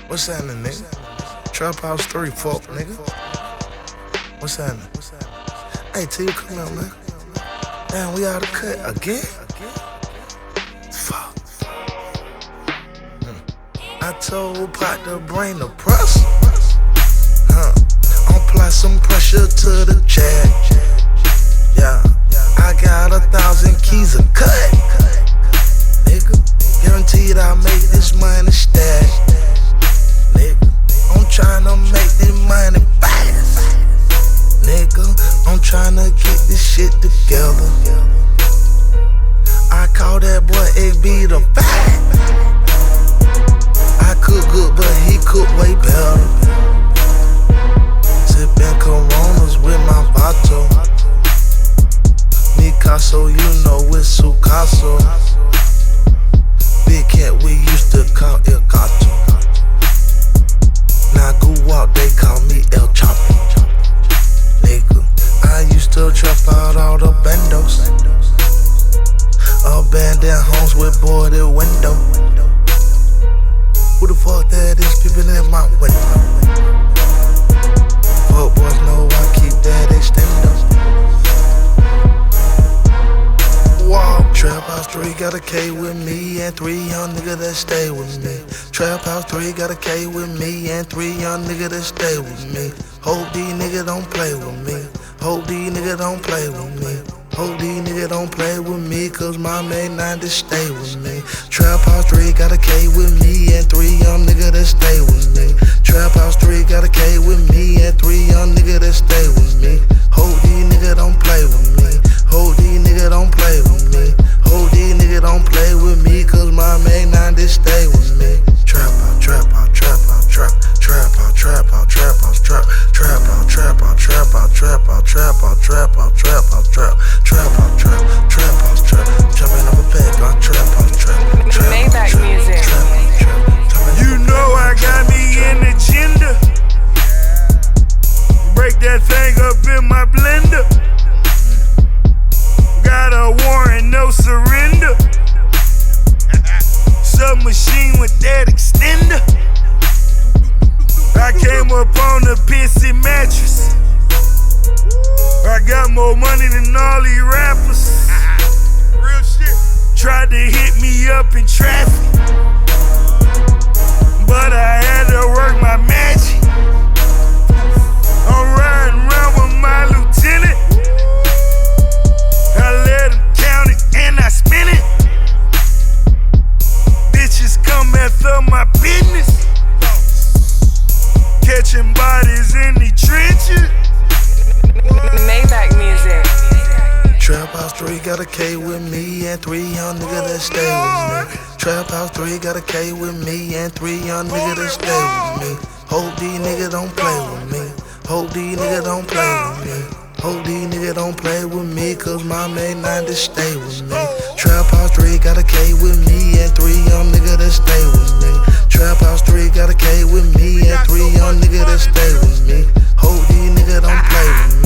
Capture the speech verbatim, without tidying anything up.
What's happening, nigga? Trap House three, fuck, nigga. What's happening? Hey, T, come out, man. Damn, we out of cut again? Fuck. Hmm. I told Pot to bring the press. Huh. I'll apply some pressure to the jack. Yeah. I got a thousand keys a cut. Nigga, guaranteed I'll make this money stack. Nigga, I'm tryna make this money fast. Nigga, I'm tryna get this shit together. I call that boy A B the fat. I cook good, but he cook way better. Sippin' Coronas with my Vato. Picasso, you know it's Sucaso. Big cat we used to call El Gato. Now go walk, they call me El Chapo. Nigga, I used to trap out all the bandos. Abandoned homes with boarded window. Who the fuck that is peeping in my window? Fuck boys know I keep that extendo. Trap House three got a K with me and three young niggas that stay with me. Trap House three got a K with me and three young niggas that stay with me. Hope these niggas don't play with me. Hope these niggas don't play with me. Hope these niggas don't play with me, cause my main nine to stay with me. Trap House three got a K with me and three young niggas that stay with me. Trap House three got a K with me and three young niggas that stay with me. Hope these niggas don't play with me. Hope these niggas don't play with me. Hope these niggas don't play with me, cause my main nine to stay with me. Trap out, trap out, trap out, trap, trap out, trap out, trap out, trap, trap out, trap out, trap out, trap out, trap out, trap out, trap out, trap, trap out, trap, trap out, trap, trapping up a pack, I trap out, trap, trap, Maybach music. You know I got me an agenda. Break that thing up in my blender. Got a warrant, no surrender. Submachine with that extender. I came up on a pissy mattress. I got more money than all these rappers. Real shit. Tried to hit me up in traffic, but I had to work my magic. I'm riding around with my lieutenant. I let him count it and I spin it. Bitches come after my business. Catching bodies in the trenches. Maybach music. Trap House three got a K with me and three young niggas that stay with me. Trap House three got a K with me and three young niggas that stay with me. Hope these niggas don't play with me. Hope these niggas don't play with me. Hope these niggas don't play with me, cause my main nine to stay with me. Trap House three got a K with me and three young niggas that stay with me. Trap House three got a K with me and three young niggas that stay with me. Hope these niggas don't play with me.